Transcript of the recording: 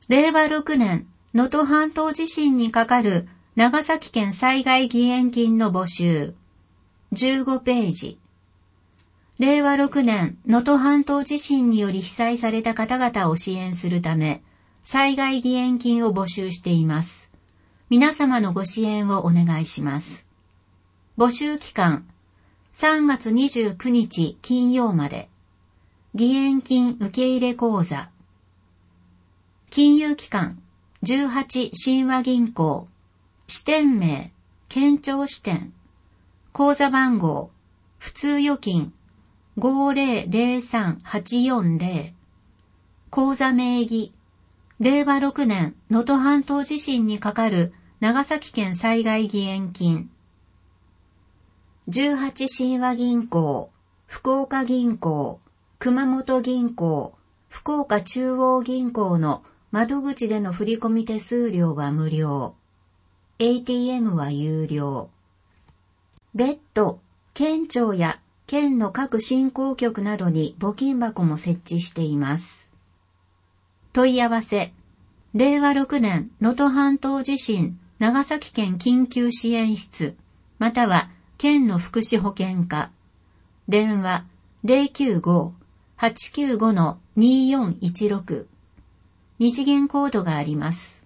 令和6年、能登半島地震にかかる長崎県災害義援金の募集。15ページ。令和6年、能登半島地震により被災された方々を支援するため、災害義援金を募集しています。皆様のご支援をお願いします。募集期間、3月29日金曜まで。義援金受け入れ口座。金融機関、18親和銀行。支店名、県庁支店。口座番号、普通預金、5003-840。口座名義、令和6年能登半島地震にかかる長崎県災害義援金。18親和銀行、福岡銀行、熊本銀行、福岡中央銀行の窓口での振込手数料は無料。ATM は有料。別途、県庁や県の各振興局などに募金箱も設置しています。問い合わせ、令和6年能登半島地震長崎県緊急支援室、または県の福祉保健課。電話 095-895-2416。二次元コードがあります。